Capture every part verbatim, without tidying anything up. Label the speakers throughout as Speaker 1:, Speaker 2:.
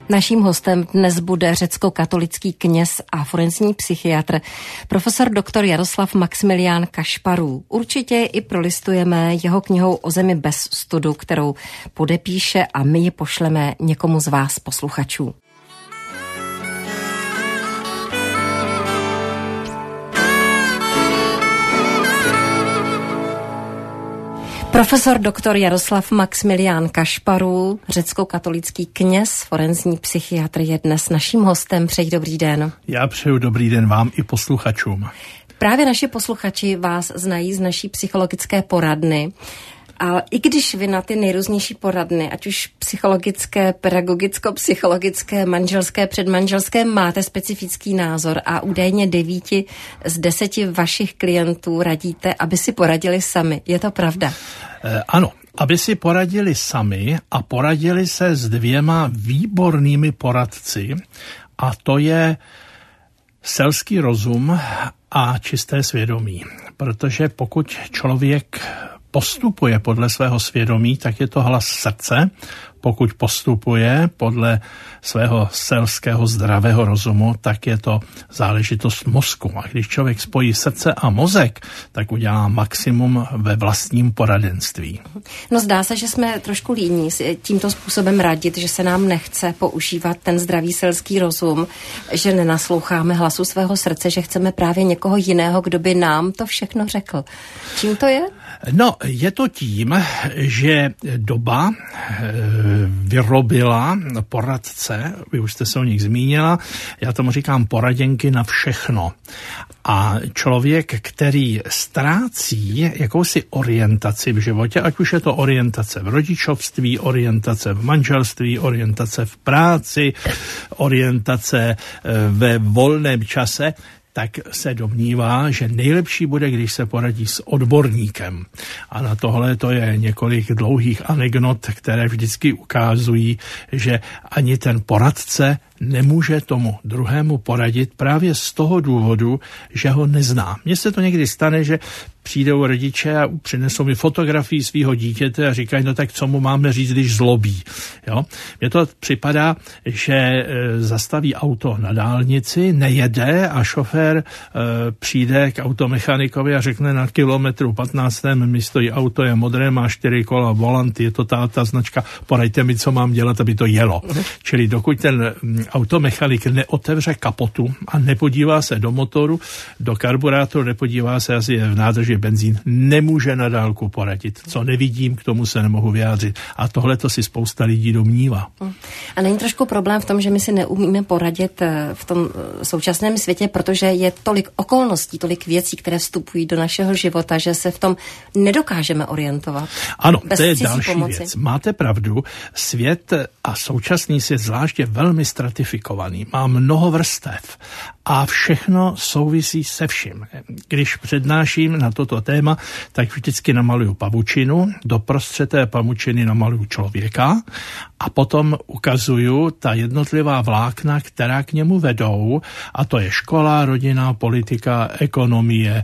Speaker 1: Naším hostem dnes bude řecko-katolický kněz a forenzní psychiatr, profesor doktor Jaroslav Maxmilián Kašparů. Určitě i prolistujeme jeho knihou O zemi bez studu, kterou podepíše a my ji pošleme někomu z vás posluchačů. Profesor doktor Jaroslav Maxmilián Kašparů, řecko-katolický kněz, forenzní psychiatr, je dnes naším hostem. Přeji dobrý den.
Speaker 2: Já přeju dobrý den vám i posluchačům.
Speaker 1: Právě naši posluchači vás znají z naší psychologické poradny. Ale i když vy na ty nejrůznější poradny, ať už psychologické, pedagogicko-psychologické, manželské, předmanželské, máte specifický názor a údajně devíti z deseti vašich klientů radíte, aby si poradili sami. Je to pravda?
Speaker 2: Eh, ano, aby si poradili sami a poradili se s dvěma výbornými poradci, a to je selský rozum a čisté svědomí. Protože pokud člověk postupuje podle svého svědomí, tak je to hlas srdce. Pokud postupuje podle svého selského zdravého rozumu, tak je to záležitost mozku. A když člověk spojí srdce a mozek, tak udělá maximum ve vlastním poradenství.
Speaker 1: No zdá se, že jsme trošku líní tímto způsobem radit, že se nám nechce používat ten zdravý selský rozum, že nenasloucháme hlasu svého srdce, že chceme právě někoho jiného, kdo by nám to všechno řekl. Čím to je?
Speaker 2: No, je to tím, že doba vyrobila poradce, vy už jste se o nich zmínila, já tomu říkám poradenky na všechno. A člověk, který ztrácí jakousi orientaci v životě, ať už je to orientace v rodičovství, orientace v manželství, orientace v práci, orientace ve volném čase, tak se domnívá, že nejlepší bude, když se poradí s odborníkem. A na tohle to je několik dlouhých anekdot, které vždycky ukazují, že ani ten poradce nemůže tomu druhému poradit právě z toho důvodu, že ho nezná. Mně se to někdy stane, že přijdou rodiče a přinesou mi fotografii svého dítěte a říkají, no tak co mu máme říct, když zlobí. Jo? Mně to připadá, že e, zastaví auto na dálnici, nejede a šofér e, přijde k automechanikovi a řekne na kilometru patnáctém mi stojí auto, je modré, má čtyři kola, volant, je to ta, ta značka, poraďte mi, co mám dělat, aby to jelo. Uh-huh. Čili dokud ten automechanik neotevře kapotu a nepodívá se do motoru, do karburátoru, nepodívá se, asi je v nádrži benzín, nemůže na dálku poradit. Co nevidím, k tomu se nemohu vyjádřit. A tohle to si spousta lidí domnívá.
Speaker 1: A není trošku problém v tom, že my si neumíme poradit v tom současném světě, protože je tolik okolností, tolik věcí, které vstupují do našeho života, že se v tom nedokážeme orientovat.
Speaker 2: Ano, to je další pomoci. Věc. Máte pravdu, svět a současný svět zvláště velmi stratifikovaný. Má mnoho vrstev a všechno souvisí se vším. Když přednáším na toto téma, tak vždycky namaluju pavučinu, doprostřed té pavučiny namaluju člověka a potom ukazuju ta jednotlivá vlákna, která k němu vedou, a to je škola, rodina, politika, ekonomie,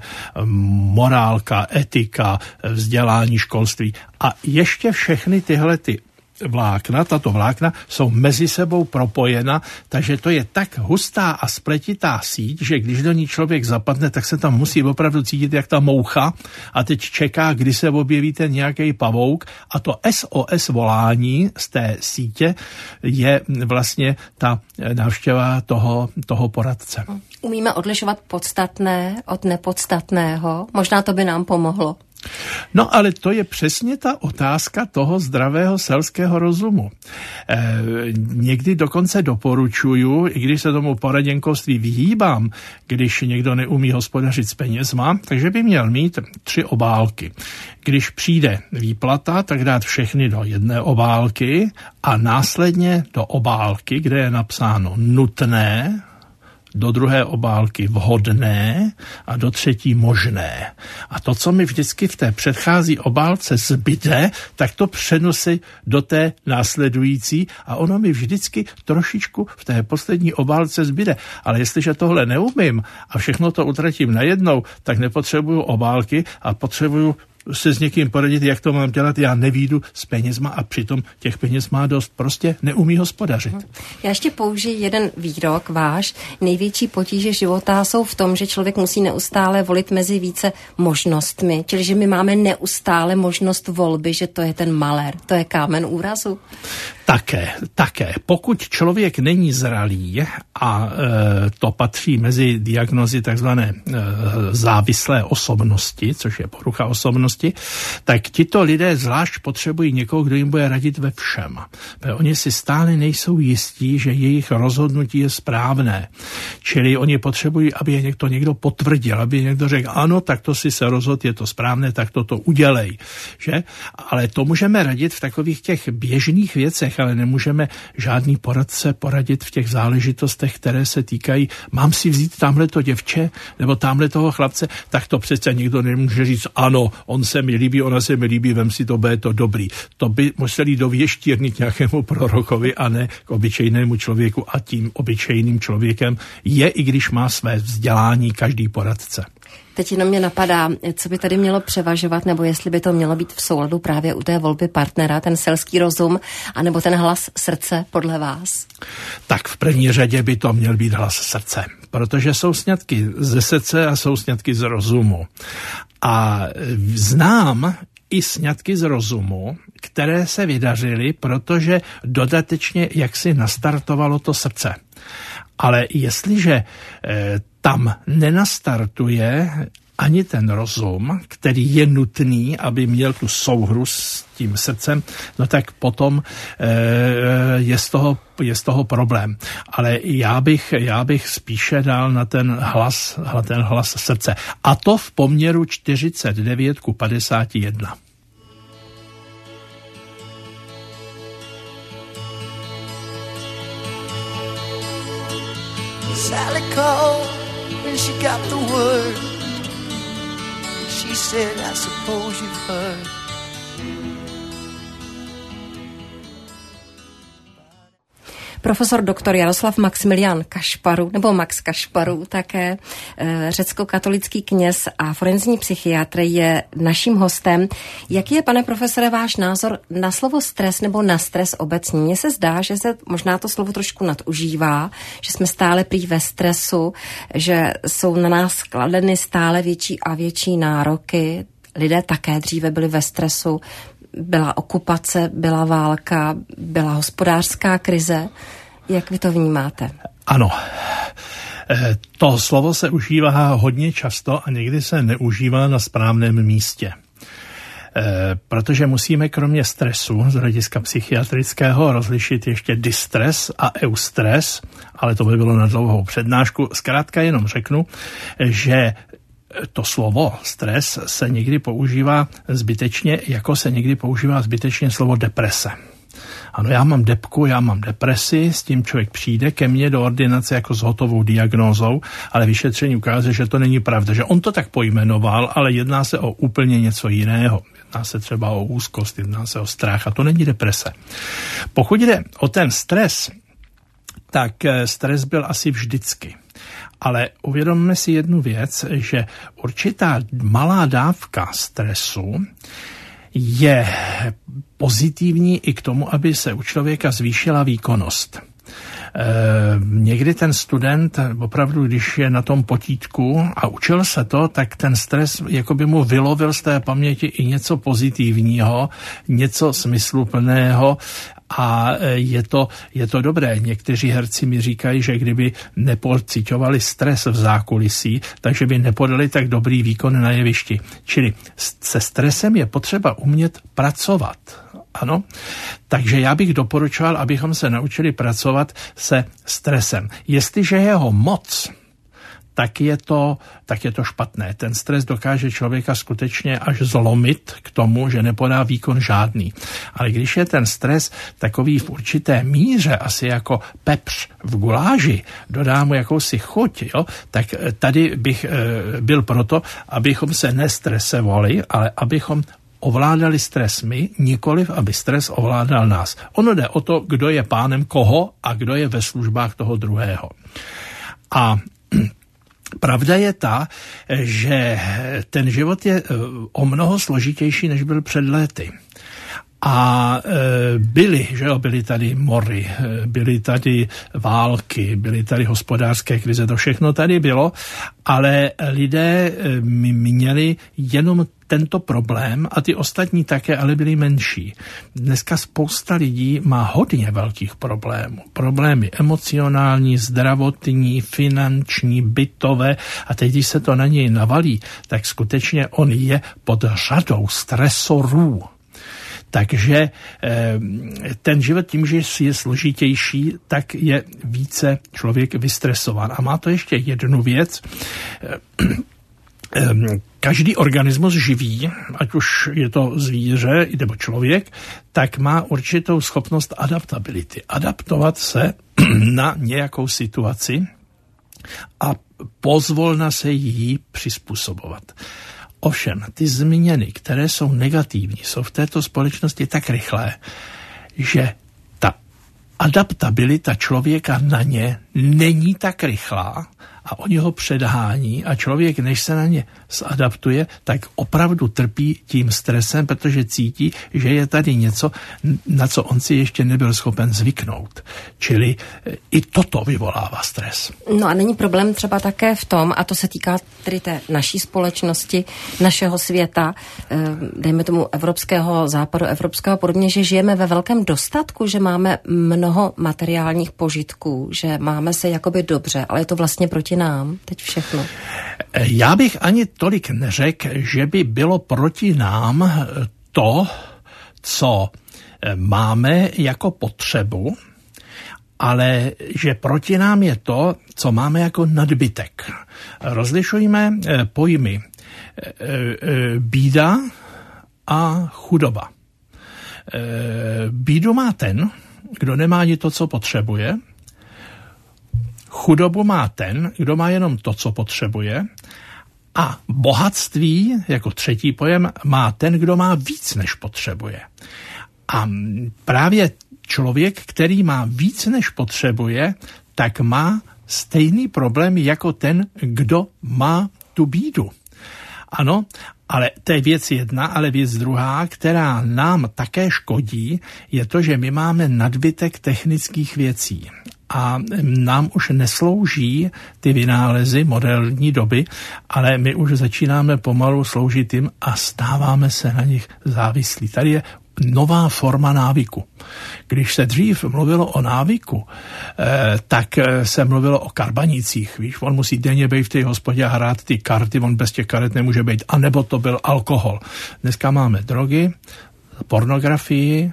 Speaker 2: morálka, etika, vzdělání, školství. A ještě všechny tyhle ty vlákna, tato vlákna jsou mezi sebou propojena, takže to je tak hustá a spletitá síť, že když do ní člověk zapadne, tak se tam musí opravdu cítit jak ta moucha a teď čeká, kdy se objeví ten nějaký pavouk, a to S O S volání z té sítě je vlastně ta návštěva toho, toho poradce.
Speaker 1: Umíme odlišovat podstatné od nepodstatného? Možná to by nám pomohlo.
Speaker 2: No ale to je přesně ta otázka toho zdravého selského rozumu. E, někdy dokonce doporučuju, i když se tomu poradenkovství vyhýbám, když někdo neumí hospodařit s penězma, takže by měl mít tři obálky. Když přijde výplata, tak dát všechny do jedné obálky a následně do obálky, kde je napsáno nutné, do druhé obálky vhodné a do třetí možné. A to, co mi vždycky v té předchází obálce zbyde, tak to přenosí do té následující a ono mi vždycky trošičku v té poslední obálce zbyde. Ale jestliže tohle neumím a všechno to utratím najednou, tak nepotřebuju obálky a potřebuju se s někým poradit, jak to mám dělat, já nevídu s penězma a přitom těch peněz má dost, prostě neumí hospodařit.
Speaker 1: Já ještě použiji jeden výrok váš. Největší potíže života jsou v tom, že člověk musí neustále volit mezi více možnostmi, čili že my máme neustále možnost volby, že to je ten malér, to je kámen úrazu.
Speaker 2: Také, také. Pokud člověk není zralý a e, to patří mezi diagnózy takzvané e, závislé osobnosti, což je porucha osobnosti, tak tito lidé zvlášť potřebují někoho, kdo jim bude radit ve všem. Oni si stále nejsou jistí, že jejich rozhodnutí je správné. Čili oni potřebují, aby je někdo, někdo potvrdil, aby někdo řekl, ano, tak to si se rozhodl, je to správné, tak to to udělej. Že? Ale to můžeme radit v takových těch běžných věcech, ale nemůžeme žádný poradce poradit v těch záležitostech, které se týkají, mám si vzít tamhleto děvče nebo tamhle toho chlapce, tak to přece nikdo nemůže říct, ano, on se mi líbí, ona se mi líbí, vem si to, bude to dobrý. To by museli dověštírnit nějakému prorokovi a ne k obyčejnému člověku a tím obyčejným člověkem je, i když má své vzdělání, každý poradce.
Speaker 1: Teď jenom mě napadá, co by tady mělo převažovat, nebo jestli by to mělo být v souladu právě u té volby partnera, ten selský rozum, anebo ten hlas srdce podle vás?
Speaker 2: Tak v první řadě by to měl být hlas srdce, protože jsou sňatky ze srdce a jsou sňatky z rozumu. A znám i sňatky z rozumu, které se vydařily, protože dodatečně jaksi nastartovalo to srdce. Ale jestliže eh, tam nenastartuje ani ten rozum, který je nutný, aby měl tu souhru s tím srdcem, no tak potom e, je, z toho, je z toho problém. Ale já bych, já bych spíše dal na ten hlas, na ten hlas srdce. A to v poměru čtyřicet devět ku padesáti jednomu.
Speaker 3: Sally called when she got the word. She said, I suppose you've heard.
Speaker 1: Profesor doktor Jaroslav Maximilian Kašparu, nebo Max Kašparu, také e, řecko-katolický kněz a forenzní psychiatr je naším hostem. Jaký je, pane profesore, váš názor na slovo stres nebo na stres obecně? Mně se zdá, že se možná to slovo trošku nadužívá, že jsme stále prý ve stresu, že jsou na nás kladeny stále větší a větší nároky. Lidé také dříve byli ve stresu. Byla okupace, byla válka, byla hospodářská krize. Jak vy to vnímáte?
Speaker 2: Ano. To slovo se užívá hodně často a někdy se neužívá na správném místě. Protože musíme kromě stresu z hlediska psychiatrického rozlišit ještě distres a eustres, ale to by bylo na dlouhou přednášku. Zkrátka jenom řeknu, že to slovo stres se někdy používá zbytečně, jako se někdy používá zbytečně slovo deprese. Ano, já mám depku, já mám depresi, s tím člověk přijde ke mně do ordinace jako s hotovou diagnózou, ale vyšetření ukáže, že to není pravda, že on to tak pojmenoval, ale jedná se o úplně něco jiného. Jedná se třeba o úzkost, jedná se o strach a to není deprese. Pokud jde o ten stres, tak stres byl asi vždycky. Ale uvědomme si jednu věc, že určitá malá dávka stresu je pozitivní i k tomu, aby se u člověka zvýšila výkonnost. E, někdy ten student, opravdu, když je na tom potítku a učil se to, tak ten stres jako by mu vylovil z té paměti i něco pozitivního, něco smysluplného a je to, je to dobré. Někteří herci mi říkají, že kdyby nepociťovali stres v zákulisí, takže by nepodali tak dobrý výkon na jevišti. Čili se stresem je potřeba umět pracovat. Ano, takže já bych doporučoval, abychom se naučili pracovat se stresem. Jestliže je ho moc, tak je to, tak je to špatné. Ten stres dokáže člověka skutečně až zlomit k tomu, že nepodá výkon žádný. Ale když je ten stres takový v určité míře, asi jako pepř v guláži, dodá mu jakousi chuť, jo, tak tady bych e, byl proto, abychom se nestresovali, ale abychom ovládali stres my, nikoliv, aby stres ovládal nás. Ono jde o to, kdo je pánem koho a kdo je ve službách toho druhého. A Pravda je ta, že ten život je o mnoho složitější, než byl před léty. A e, byly, že jo, byly tady mory, byly tady války, byly tady hospodářské krize, to všechno tady bylo, ale lidé e, měli jenom tento problém a ty ostatní také, ale byly menší. Dneska spousta lidí má hodně velkých problémů. Problémy emocionální, zdravotní, finanční, bytové a teď, když se to na něj navalí, tak skutečně on je pod řadou stresorů. Takže ten život tím, že je složitější, tak je více člověk vystresován. A má to ještě jednu věc. Každý organismus živý, ať už je to zvíře nebo člověk, tak má určitou schopnost adaptability. Adaptovat se na nějakou situaci a pozvolna se jí přizpůsobovat. Ovšem, ty změny, které jsou negativní, jsou v této společnosti tak rychlé, že ta adaptabilita člověka na ně není tak rychlá a oni ho předhání a člověk, než se na ně zadaptuje, tak opravdu trpí tím stresem, protože cítí, že je tady něco, na co on si ještě nebyl schopen zvyknout. Čili i toto vyvolává stres.
Speaker 1: No a není problém třeba také v tom, a to se týká tedy té naší společnosti, našeho světa, dejme tomu evropského, západu evropského a podobně, že žijeme ve velkém dostatku, že máme mnoho materiálních požitků, že máme se jakoby dobře, ale je to vlastně proti nám teď všechno.
Speaker 2: Já bych ani tolik neřekl, že by bylo proti nám to, co máme jako potřebu, ale že proti nám je to, co máme jako nadbytek. Rozlišujeme pojmy bída a chudoba. Bídu má ten, kdo nemá ani to, co potřebuje. Chudobu má ten, kdo má jenom to, co potřebuje. A bohatství, jako třetí pojem, má ten, kdo má víc, než potřebuje. A právě člověk, který má víc, než potřebuje, tak má stejný problém jako ten, kdo má tu bídu. Ano, ale to je věc jedna, ale věc druhá, která nám také škodí, je to, že my máme nadbytek technických věcí. A nám už neslouží ty vynálezy moderní doby, ale my už začínáme pomalu sloužit jim a stáváme se na nich závislí. Tady je nová forma návyku. Když se dřív mluvilo o návyku, eh, tak se mluvilo o karbanicích. Víš, on musí denně být v té hospodě a hrát ty karty, on bez těch karet nemůže být. A nebo to byl alkohol. Dneska máme drogy, pornografii,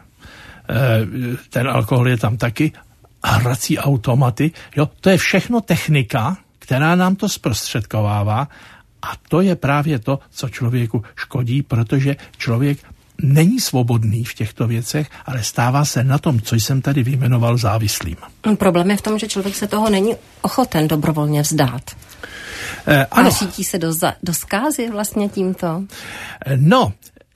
Speaker 2: eh, ten alkohol je tam taky, hrací automaty. Jo, to je všechno technika, která nám to zprostředkovává a to je právě to, co člověku škodí, protože člověk není svobodný v těchto věcech, ale stává se na tom, co jsem tady vyjmenoval, závislým.
Speaker 1: Problém je v tom, že člověk se toho není ochoten dobrovolně vzdát.
Speaker 2: Eh, ano.
Speaker 1: A cítí se do, za, do zkázy vlastně tímto?
Speaker 2: No,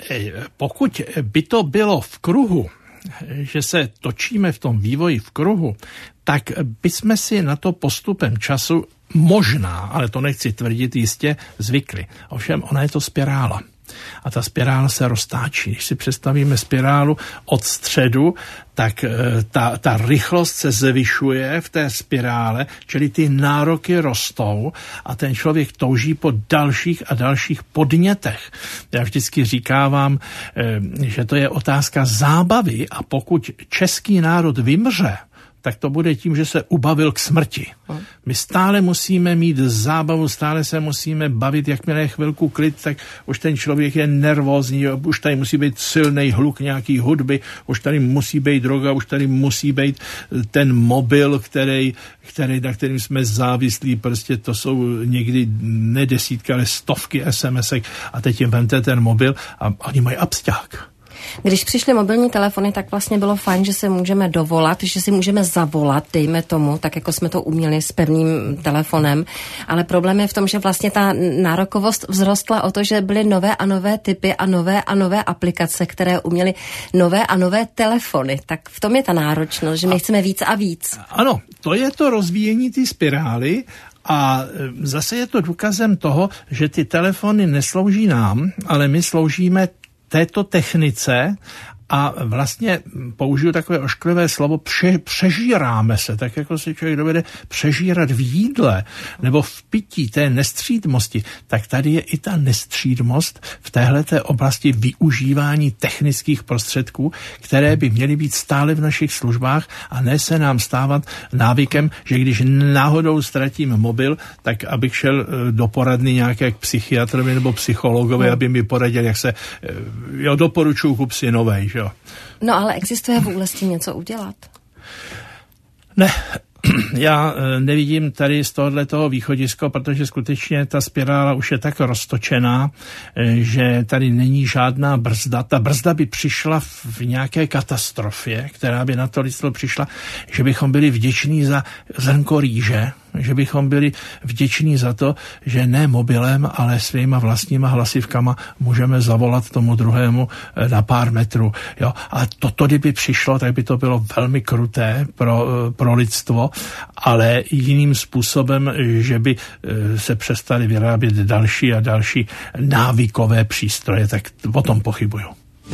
Speaker 2: pokud by to bylo v kruhu, že se točíme v tom vývoji v kruhu, tak bychom si na to postupem času možná, ale to nechci tvrdit jistě, zvykli. Ovšem ona je to spirála. A ta spirála se roztáčí. Když si představíme spirálu od středu, tak ta, ta rychlost se zvyšuje v té spirále, čili ty nároky rostou a ten člověk touží po dalších a dalších podnětech. Já vždycky říkávám, že to je otázka zábavy a pokud český národ vymře, tak to bude tím, že se ubavil k smrti. My stále musíme mít zábavu, stále se musíme bavit, jakmile je chvilku klid, tak už ten člověk je nervózní, už tady musí být silný hluk nějaký hudby, už tady musí být droga, už tady musí být ten mobil, který, který, na kterým jsme závislí, prostě to jsou někdy ne desítky, ale stovky SMSek a teď jim vemte ten mobil a oni mají absťák.
Speaker 1: Když přišly mobilní telefony, tak vlastně bylo fajn, že se můžeme dovolat, že si můžeme zavolat, dejme tomu, tak jako jsme to uměli s pevným telefonem. Ale problém je v tom, že vlastně ta nárokovost vzrostla o to, že byly nové a nové typy a nové a nové aplikace, které uměly nové a nové telefony. Tak v tom je ta náročnost, že my chceme víc a víc.
Speaker 2: Ano, to je to rozvíjení ty spirály. A zase je to důkazem toho, že ty telefony neslouží nám, ale my sloužíme této technice a vlastně použiju takové ošklivé slovo, pře, přežíráme se, tak jako si člověk dovede přežírat v jídle nebo v pití té nestřídmosti, tak tady je i ta nestřídmost v téhleté oblasti využívání technických prostředků, které by měly být stále v našich službách a ne se nám stávat návykem, že když náhodou ztratím mobil, tak abych šel do poradny nějaké k psychiatrovi nebo psychologovi, aby mi poradil, jak se, jo, doporučuju kup si novej, jo.
Speaker 1: No ale existuje vůle s tím něco udělat?
Speaker 2: Ne, já nevidím tady z tohoto východisko, protože skutečně ta spirála už je tak roztočená, že tady není žádná brzda. Ta brzda by přišla v nějaké katastrofě, která by na to lidstvo přišla, že bychom byli vděční za zrnko rýže, že bychom byli vděční za to, že ne mobilem, ale svýma vlastníma hlasivkama můžeme zavolat tomu druhému na pár metrů. Jo? A toto, kdyby přišlo, tak by to bylo velmi kruté pro, pro lidstvo, ale jiným způsobem, že by se přestali vyrábět další a další návykové přístroje, tak o tom pochybuju.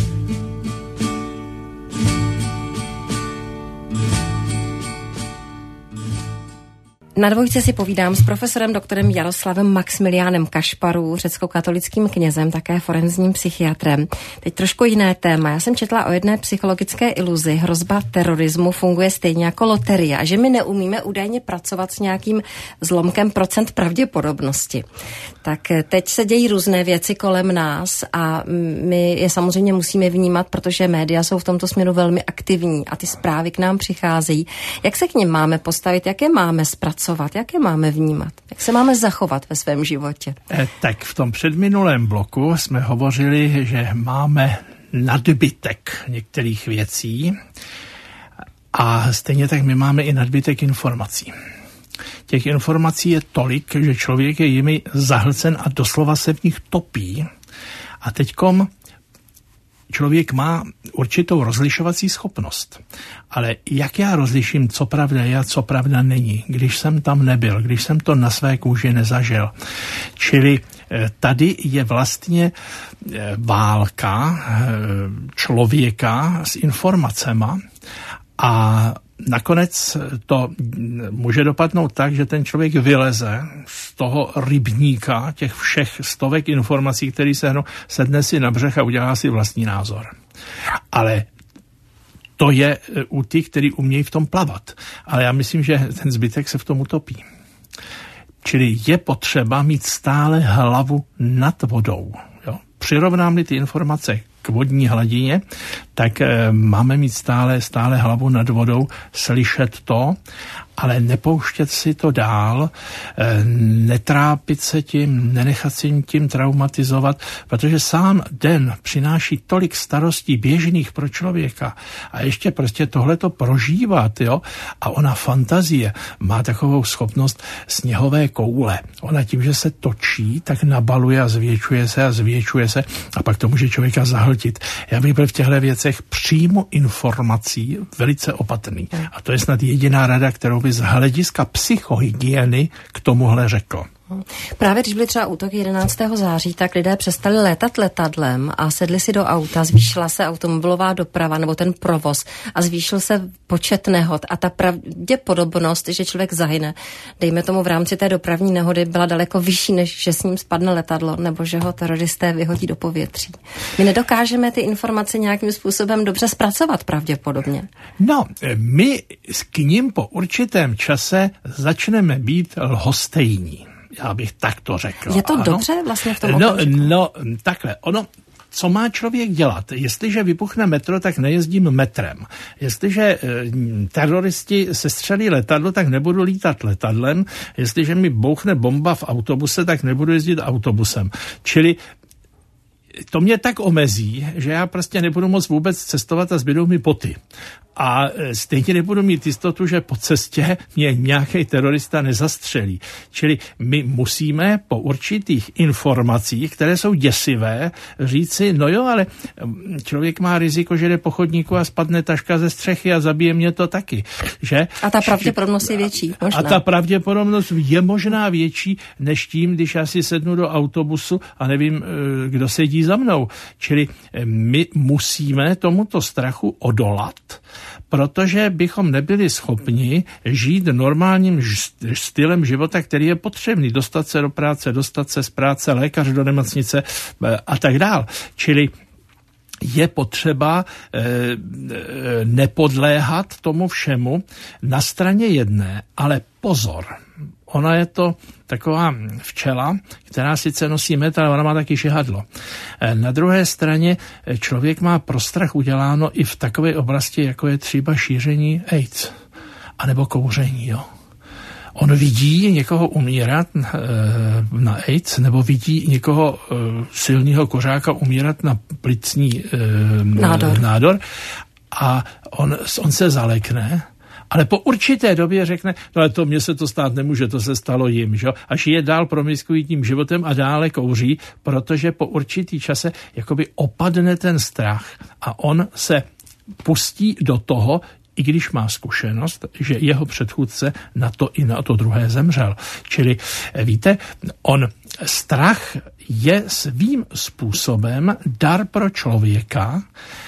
Speaker 1: Na dvojce si povídám s profesorem doktorem Jaroslavem Maximiliánem Kašparů, řecko-katolickým knězem, také forenzním psychiatrem. Teď trošku jiné téma. Já jsem četla o jedné psychologické iluzi. Hrozba terorismu funguje stejně jako loterie a že my neumíme údajně pracovat s nějakým zlomkem procent pravděpodobnosti. Tak teď se dějí různé věci kolem nás a my je samozřejmě musíme vnímat, protože média jsou v tomto směru velmi aktivní a ty zprávy k nám přicházejí. Jak se k nim máme postavit, jak je máme zpracovat? Jak je máme vnímat? Jak se máme zachovat ve svém životě?
Speaker 2: Eh, tak v tom předminulém bloku jsme hovořili, že máme nadbytek některých věcí a stejně tak my máme i nadbytek informací. Těch informací je tolik, že člověk je jimi zahlcen a doslova se v nich topí. A teďkom člověk má určitou rozlišovací schopnost. Ale jak já rozliším, co pravda je a co pravda není, když jsem tam nebyl, když jsem to na své kůži nezažil. Čili tady je vlastně válka člověka s informacema a nakonec to může dopadnout tak, že ten člověk vyleze z toho rybníka těch všech stovek informací, které se hnou, sedne si na břeh a udělá si vlastní názor. Ale to je u těch, kteří umějí v tom plavat. Ale já myslím, že ten zbytek se v tom utopí. Čili je potřeba mít stále hlavu nad vodou. Jo? Přirovnám-li ty informace k vodní hladině, tak e, máme mít stále, stále hlavu nad vodou, slyšet to, ale nepouštět si to dál, e, netrápit se tím, nenechat si tím traumatizovat, protože sám den přináší tolik starostí běžných pro člověka a ještě prostě tohleto prožívat, jo, a ona fantazie má takovou schopnost sněhové koule. Ona tím, že se točí, tak nabaluje a zvětšuje se a zvětšuje se a pak to může člověka zahltit. Já bych byl v těchto věcech přímo informací velice opatrný. A to je snad jediná rada, kterou by z hlediska psychohygieny k tomuhle řekl.
Speaker 1: Právě když byly třeba útoky jedenáctého září, tak lidé přestali létat letadlem a sedli si do auta, zvýšila se automobilová doprava nebo ten provoz a zvýšil se počet nehod a ta pravděpodobnost, že člověk zahyne, dejme tomu v rámci té dopravní nehody, byla daleko vyšší, než že s ním spadne letadlo nebo že ho teroristé vyhodí do povětří. My nedokážeme ty informace nějakým způsobem dobře zpracovat pravděpodobně.
Speaker 2: No, my k ním po určitém čase začneme být lhostejní. Já bych tak to řekl.
Speaker 1: Je to
Speaker 2: ano?
Speaker 1: dobře vlastně v tom
Speaker 2: no,
Speaker 1: okamžiku?
Speaker 2: no, takhle, ono, co má člověk dělat? Jestliže vybuchne metro, tak nejezdím metrem. Jestliže e, teroristi sestřelí letadlo, tak nebudu lítat letadlem. Jestliže mi bouchne bomba v autobuse, tak nebudu jezdit autobusem. Čili to mě tak omezí, že já prostě nebudu moc vůbec cestovat a zbydou mi poty. A stejně nebudu mít jistotu, že po cestě mě nějaký terorista nezastřelí. Čili my musíme po určitých informacích, které jsou děsivé, říci, no jo, ale člověk má riziko, že jde po chodníku a spadne taška ze střechy a zabije mě to taky. Že?
Speaker 1: A ta pravděpodobnost je větší. Možná.
Speaker 2: A ta pravděpodobnost je možná větší, než tím, když já si sednu do autobusu a nevím, kdo sedí za mnou. Čili my musíme tomuto strachu odolat, protože bychom nebyli schopni žít normálním stylem života, který je potřebný. Dostat se do práce, dostat se z práce, lékař do nemocnice a tak dál. Čili je potřeba e, e, nepodléhat tomu všemu na straně jedné, ale pozor. Ona je to taková včela, která sice nosí med, ale ona má taky šihadlo. Na druhé straně člověk má pro strach uděláno i v takové oblasti, jako je třeba šíření AIDS, anebo kouření. Jo. On vidí někoho umírat na AIDS, nebo vidí někoho silného kořáka umírat na plicní nádor, nádor a on, on se zalekne, ale po určité době řekne, no ale to mně se to stát nemůže, to se stalo jim, že? A žije dál promiskuitním životem a dále kouří, protože po určitý čase jakoby opadne ten strach a on se pustí do toho, i když má zkušenost, že jeho předchůdce na to i na to druhé zemřel. Čili víte, on strach je svým způsobem dar pro člověka,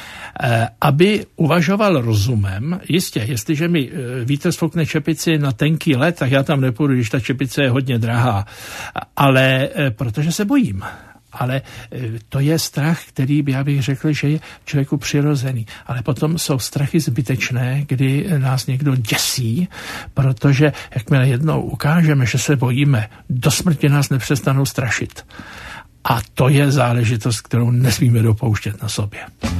Speaker 2: aby uvažoval rozumem. Jistě, jestliže mi vítr sfoukne čepici na tenký led, tak já tam nepůjdu, když ta čepice je hodně drahá. Ale protože se bojím. Ale to je strach, který já bych řekl, že je člověku přirozený. Ale potom jsou strachy zbytečné, kdy nás někdo děsí, protože jakmile jednou ukážeme, že se bojíme, do smrti nás nepřestanou strašit. A to je záležitost, kterou nesmíme dopouštět na sobě.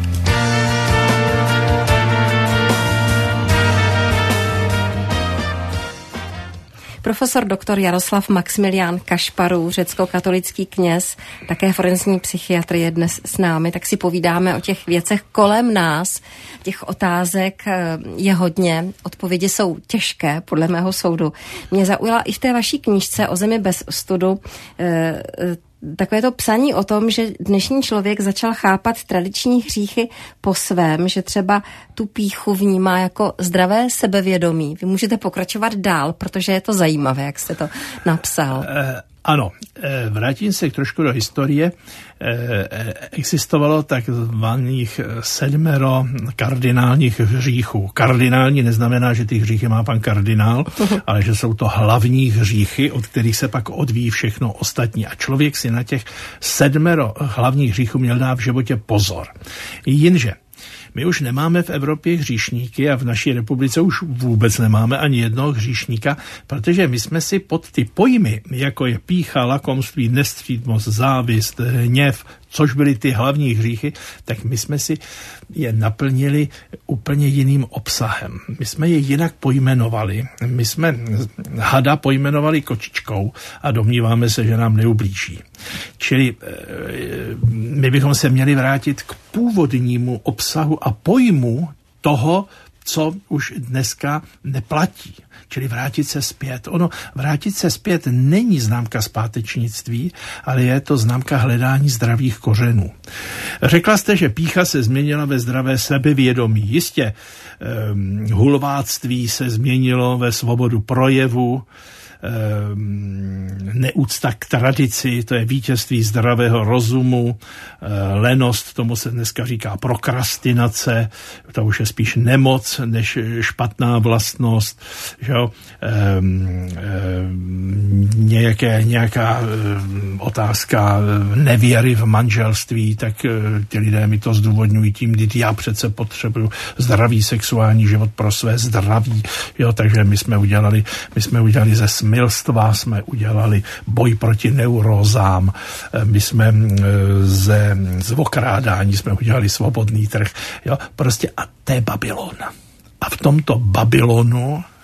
Speaker 1: Profesor doktor Jaroslav Maximilián Kašparů, řecko-katolický kněz, také forenzní psychiatr je dnes s námi, tak si povídáme o těch věcech kolem nás. Těch otázek je hodně, odpovědi jsou těžké, podle mého soudu. Mě zaujala i v té vaší knížce O zemi bez studu takové to psaní o tom, že dnešní člověk začal chápat tradiční hříchy po svém, že třeba tu pýchu vnímá jako zdravé sebevědomí. Vy můžete pokračovat dál, protože je to zajímavé, jak jste to napsal.
Speaker 2: Eh, ano, eh, vrátím se trošku do historie. Eh, existovalo takzvaných sedmero kardinálních hříchů. Kardinální neznamená, že ty hříchy má pan kardinál, ale že jsou to hlavní hříchy, od kterých se pak odvíjí všechno ostatní. A člověk si na těch sedmero hlavních hříchů měl dát v životě pozor. Jinže my už nemáme v Evropě hříšníky a v naší republice už vůbec nemáme ani jednoho hříšníka, protože my jsme si pod ty pojmy, jako je pýcha, lakomství, nestřídmost, závist, hněv, což byly ty hlavní hříchy, tak my jsme si je naplnili úplně jiným obsahem. My jsme je jinak pojmenovali. My jsme hada pojmenovali kočičkou a domníváme se, že nám neublíží. Čili my bychom se měli vrátit k původnímu obsahu a pojmu toho, co už dneska neplatí. Čili vrátit se zpět. Ono, vrátit se zpět není známka zpátečnictví, ale je to známka hledání zdravých kořenů. Řekla jste, že pýcha se změnila ve zdravé sebevědomí. Jistě, um, hulváctví se změnilo ve svobodu projevu, neúcta k tradici, to je vítězství zdravého rozumu, lenost, tomu se dneska říká prokrastinace, to už je spíš nemoc než špatná vlastnost, že jo? Nějaké, nějaká otázka nevěry v manželství, tak ti lidé mi to zdůvodňují tím, kdy já přece potřebuju zdravý sexuální život pro své zdraví, jo? Takže my jsme udělali, my jsme udělali ze smilstva, jsme udělali boj proti neurózám, my jsme ze zvokrádání jsme udělali svobodný trh. Jo? Prostě a to je Babylon. A v tomto Babylonu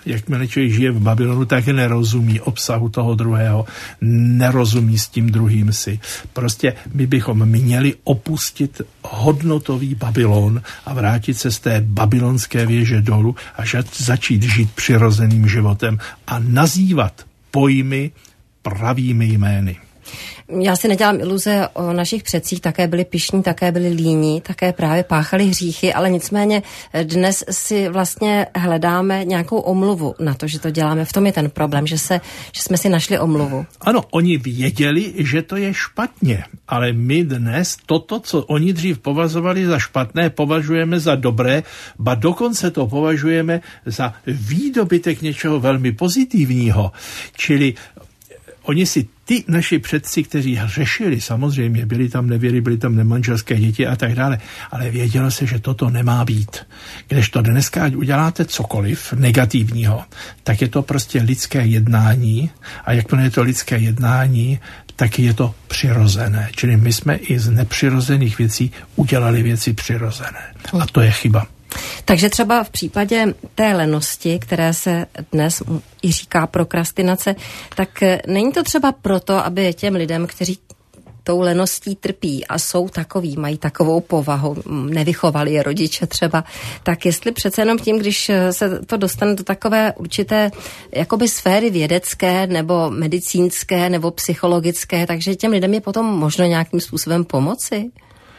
Speaker 2: Jakmile člověk žije v Babylonu, tak nerozumí obsahu toho druhého, nerozumí s tím druhým si. Prostě my bychom měli opustit hodnotový Babylon a vrátit se z té babylonské věže dolů a začít žít přirozeným životem a nazývat pojmy pravými jmény.
Speaker 1: Já si nedělám iluze o našich předcích, také byli pyšní, také byli líní, také právě páchali hříchy, ale nicméně dnes si vlastně hledáme nějakou omluvu na to, že to děláme. V tom je ten problém, že, se, že jsme si našli omluvu.
Speaker 2: Ano, oni věděli, že to je špatně, ale my dnes toto, co oni dřív považovali za špatné, považujeme za dobré, ba dokonce to považujeme za výdobytek něčeho velmi pozitivního. Čili oni si ty naši předci, kteří řešili, samozřejmě, byli tam nevěry, byli tam nemanželské děti a tak dále, ale vědělo se, že toto nemá být. Kdežto dneska, ať uděláte cokoliv negativního, tak je to prostě lidské jednání a jakmile je to lidské jednání, tak je to přirozené. Čili my jsme i z nepřirozených věcí udělali věci přirozené. A to je chyba.
Speaker 1: Takže třeba v případě té lenosti, které se dnes i říká prokrastinace, tak není to třeba proto, aby těm lidem, kteří tou leností trpí a jsou takový, mají takovou povahu, nevychovali je rodiče třeba, tak jestli přece jenom tím, když se to dostane do takové určité jakoby sféry vědecké nebo medicínské nebo psychologické, takže těm lidem je potom možno nějakým způsobem pomoci?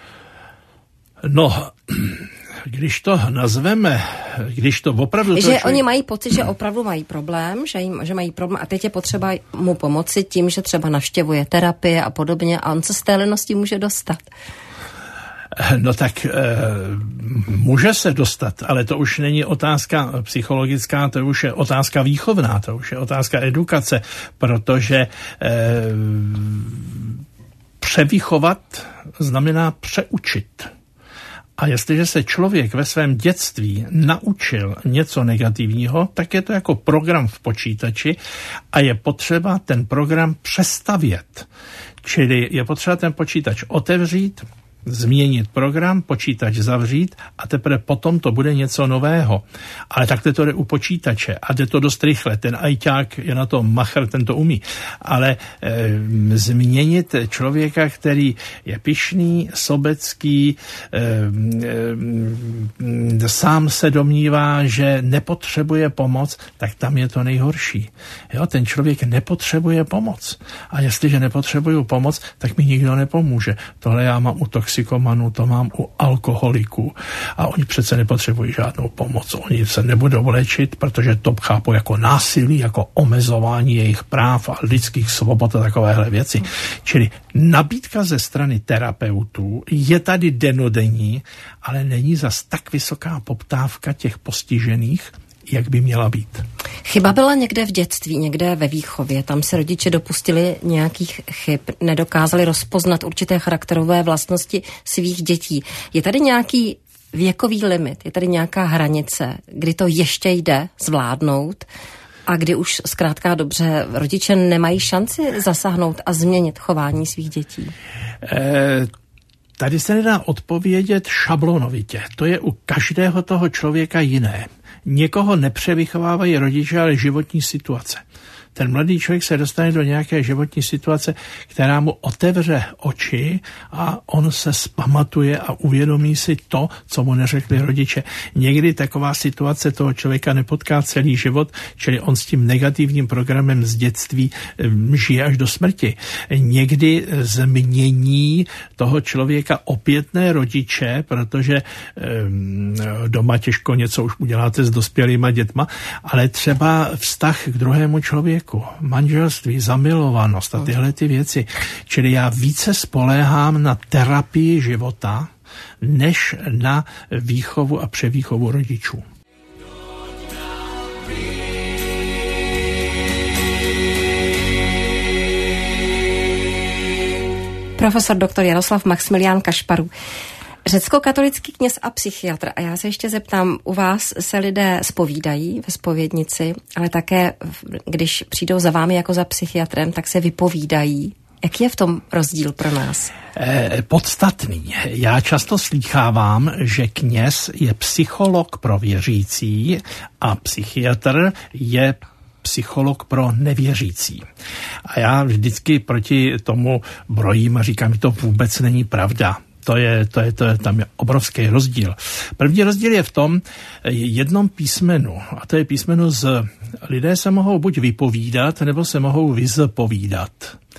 Speaker 2: No, když to nazveme, když to opravdu...
Speaker 1: Že
Speaker 2: to člověk...
Speaker 1: oni mají pocit, že opravdu mají problém, že, jim, že mají problém a teď je potřeba mu pomoci tím, že třeba navštěvuje terapie a podobně a on se z té lenosti může dostat.
Speaker 2: No tak e, může se dostat, ale to už není otázka psychologická, to už je otázka výchovná, to už je otázka edukace, protože e, převychovat znamená přeučit. A jestliže se člověk ve svém dětství naučil něco negativního, tak je to jako program v počítači a je potřeba ten program přestavět. Čili je potřeba ten počítač otevřít, změnit program, počítač zavřít a teprve potom to bude něco nového. Ale takhle to jde u počítače a jde to dost rychle. Ten ajťák je na to machr, ten to umí. Ale e, změnit člověka, který je pyšný, sobecký, e, e, sám se domnívá, že nepotřebuje pomoc, tak tam je to nejhorší. Jo, ten člověk nepotřebuje pomoc. A jestliže nepotřebuju pomoc, tak mi nikdo nepomůže. Tohle já mám u toxikomanu, to mám u alkoholiků. A oni přece nepotřebují žádnou pomoc. Oni se nebudou léčit, protože to chápou jako násilí, jako omezování jejich práv a lidských svobod a takovéhle věci. Čili nabídka ze strany terapeutů je tady denodenní, ale není zas tak vysoká poptávka těch postižených, jak by měla být.
Speaker 1: Chyba byla někde v dětství, někde ve výchově. Tam se rodiče dopustili nějakých chyb, nedokázali rozpoznat určité charakterové vlastnosti svých dětí. Je tady nějaký věkový limit, je tady nějaká hranice, kdy to ještě jde zvládnout a kdy už zkrátka dobře rodiče nemají šanci zasáhnout a změnit chování svých dětí?
Speaker 2: E- Tady se nedá odpovědět šablonovitě. To je u každého toho člověka jiné. Někoho nepřevychovávají rodiče, ale životní situace. Ten mladý člověk se dostane do nějaké životní situace, která mu otevře oči a on se zpamatuje a uvědomí si to, co mu neřekli rodiče. Někdy taková situace toho člověka nepotká celý život, čili on s tím negativním programem z dětství žije až do smrti. Někdy změní toho člověka opětné rodiče, protože doma těžko něco už uděláte s dospělýma dětma, ale třeba vztah k druhému člověku, manželství, zamilovanost a tyhle ty věci. Čili já více spoléhám na terapii života, než na výchovu a převýchovu rodičů.
Speaker 1: Profesor doktor Jaroslav Maxmilián Kašparu, řecko-katolický kněz a psychiatr. A já se ještě zeptám, u vás se lidé zpovídají ve zpovědnici, ale také, když přijdou za vámi jako za psychiatrem, tak se vypovídají Jaký je v tom rozdíl pro nás?
Speaker 2: Eh, podstatný. Já často slýchávám, že kněz je psycholog pro věřící a psychiatr je psycholog pro nevěřící. A já vždycky proti tomu brojím a říkám, že to vůbec není pravda. To je, to je, to je, tam je obrovský rozdíl. První rozdíl je v tom jednom písmenu, a to je písmeno z lidé se mohou buď vypovídat, nebo se mohou vyzpovídat.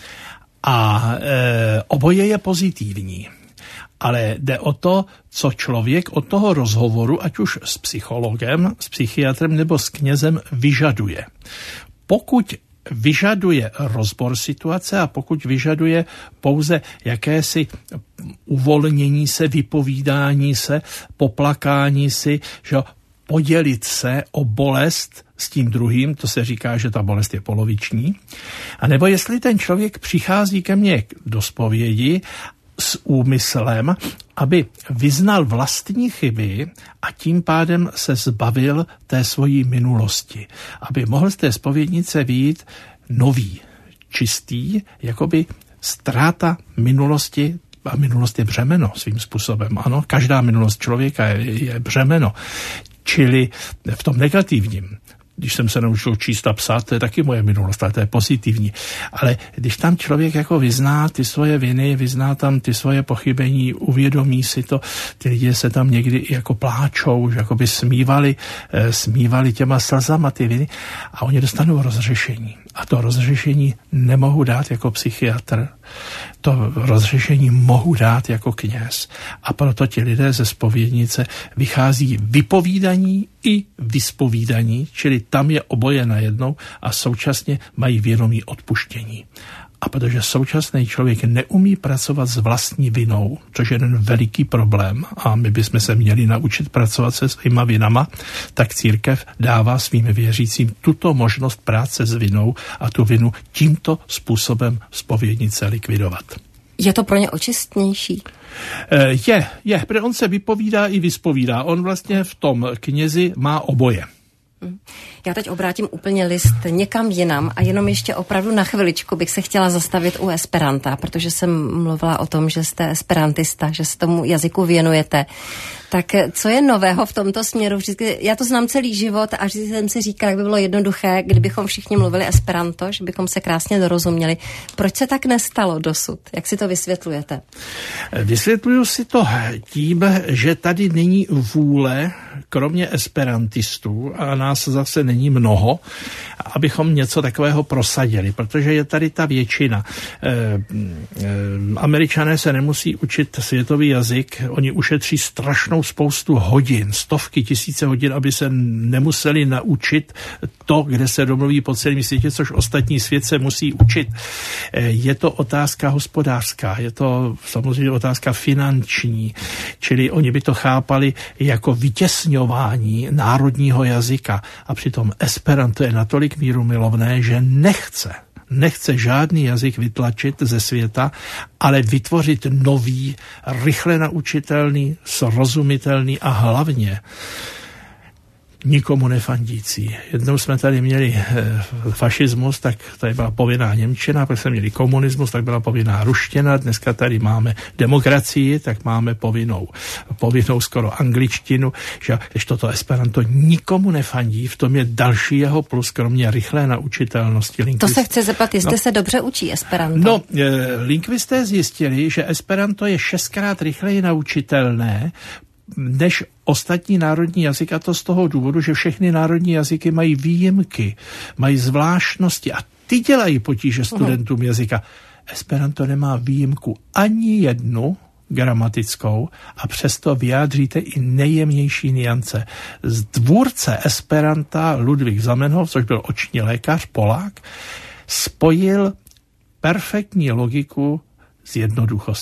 Speaker 2: A e, oboje je pozitivní. Ale jde o to, co člověk od toho rozhovoru, ať už s psychologem, s psychiatrem nebo s knězem, vyžaduje. Pokud vyžaduje rozbor situace a pokud vyžaduje pouze jakési uvolnění se, vypovídání se, poplakání si, že podělit se o bolest s tím druhým, to se říká, že ta bolest je poloviční, a nebo jestli ten člověk přichází ke mně do zpovědi s úmyslem, aby vyznal vlastní chyby a tím pádem se zbavil té svojí minulosti. Aby mohl z té zpovědnice vyjít nový, čistý, jakoby ztráta minulosti, a minulost je břemeno svým způsobem. Ano, každá minulost člověka je, je břemeno. Čili v tom negativním. Když jsem se naučil číst a psát, to je taky moje minulost, ale to je pozitivní. Ale když tam člověk jako vyzná ty svoje viny, vyzná tam ty svoje pochybení, uvědomí si to, ty lidi se tam někdy jako pláčou, že jako by smívali, smívali těma slzama ty viny a oni dostanou rozřešení. A to rozřešení nemohu dát jako psychiatr. To rozřešení mohu dát jako kněz. A proto ti lidé ze zpovědnice vychází vypovídaní i vyspovídaní, čili tam je oboje najednou a současně mají vědomí odpuštění. A protože současný člověk neumí pracovat s vlastní vinou, což je jeden veliký problém a my bychom se měli naučit pracovat se svýma vinama, tak církev dává svým věřícím tuto možnost práce s vinou a tu vinu tímto způsobem zpovědnice likvidovat.
Speaker 1: Je to pro ně očistnější?
Speaker 2: Je, je, protože on se vypovídá i vyspovídá. On vlastně v tom knězi má oboje.
Speaker 1: Já teď obrátím úplně list někam jinam a jenom ještě opravdu na chviličku bych se chtěla zastavit u Esperanta, protože jsem mluvila o tom, že jste esperantista, že se tomu jazyku věnujete. Tak co je nového v tomto směru? Vždycky, já to znám celý život a vždycky jsem si říkala, jak by bylo jednoduché, kdybychom všichni mluvili esperanto, že bychom se krásně dorozuměli. Proč se tak nestalo dosud? Jak si to vysvětlujete?
Speaker 2: Vysvětluju si to tím, že tady není vůle, kromě esperantistů, a nás zase není mnoho, abychom něco takového prosadili, protože je tady ta většina. E, e, Američané se nemusí učit světový jazyk, oni ušetří strašnou spoustu hodin, stovky, tisíce hodin, aby se nemuseli naučit to, kde se domluví po celém světě, což ostatní svět se musí učit. E, je to otázka hospodářská, je to samozřejmě otázka finanční, čili oni by to chápali jako vytěsňování národního jazyka a přitom esperanto je natolik mírumilovné, že nechce, nechce žádný jazyk vytlačit ze světa, ale vytvořit nový, rychle naučitelný, srozumitelný a hlavně nikomu nefandící. Jednou jsme tady měli fašismus, tak tady byla povinná němčina, pak jsme měli komunismus, tak byla povinná ruština, dneska tady máme demokracii, tak máme povinnou, povinnou skoro angličtinu, že když toto esperanto nikomu nefandí, v tom je další jeho plus, kromě rychlé naučitelnosti.
Speaker 1: Lingvist... To se chce zeptat, jestli no, se dobře učí esperanto.
Speaker 2: No, lingvisté zjistili, že esperanto je šestkrát rychleji naučitelné, než ostatní národní jazyk, a to z toho důvodu, že všechny národní jazyky mají výjimky, mají zvláštnosti a ty dělají potíže studentům uh-huh. jazyka. Esperanto nemá výjimku ani jednu gramatickou a přesto vyjádříte i nejjemnější niance. Z tvůrce esperanta Ludwig Zamenhof, což byl oční lékař, Polák, spojil perfektní logiku s jednoduchostí.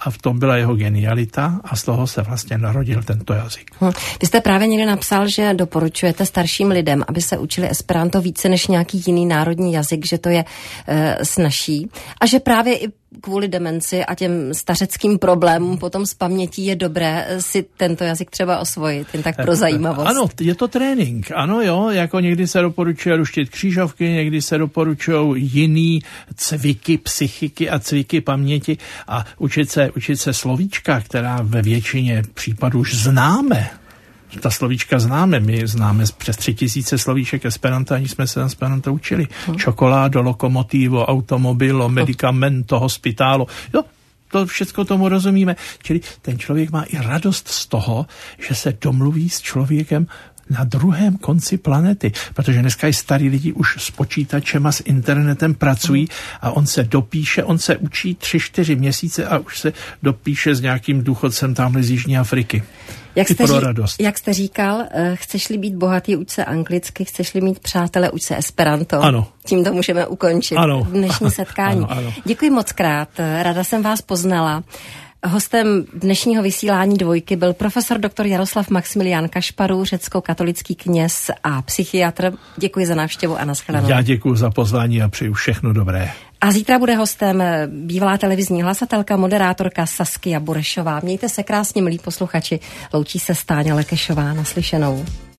Speaker 2: a v tom byla jeho genialita a z toho se vlastně narodil tento jazyk.
Speaker 1: Hm. Vy jste právě někde napsal, že doporučujete starším lidem, aby se učili esperanto více než nějaký jiný národní jazyk, že to je e, snazší a že právě i kvůli demenci a těm stařeckým problémům potom z pamětí je dobré si tento jazyk třeba osvojit, jen tak pro zajímavost.
Speaker 2: Ano, je to trénink, ano jo, jako někdy se doporučuje ruštit křížovky, někdy se doporučují jiný cviky psychiky a cviky paměti a učit se, učit se slovíčka, která ve většině případů už známe. Ta slovíčka známe, my známe přes tři tisíce slovíček esperanta, aniž jsme se na esperanto učili. Hmm. Čokoládo, lokomotivo, automobilo, medicamento, hospitálo. Jo, to všechno tomu rozumíme. Čili ten člověk má i radost z toho, že se domluví s člověkem na druhém konci planety, protože dneska i starý lidi už s počítačem a s internetem pracují a on se dopíše, on se učí tři, čtyři měsíce a už se dopíše s nějakým důchodcem tamhle z Jižní Afriky.
Speaker 1: Jak jste, ří, jak jste říkal, uh, chceš-li být bohatý, uč se anglicky, chceš-li mít přátele, uč se esperanto.
Speaker 2: Ano.
Speaker 1: Tím to můžeme ukončit
Speaker 2: ano.
Speaker 1: dnešní setkání.
Speaker 2: Ano, ano.
Speaker 1: Děkuji moc krát, ráda jsem vás poznala. Hostem dnešního vysílání Dvojky byl profesor doktor Jaroslav Maximilián Kašparů, řecko-katolický kněz a psychiatr. Děkuji za návštěvu a nashledanou.
Speaker 2: Já děkuji za pozvání a přeju všechno dobré.
Speaker 1: A zítra bude hostem bývalá televizní hlasatelka, moderátorka Saskia Burešová. Mějte se krásně, milí posluchači. Loučí se Stáňa Lekešová. Naslyšenou.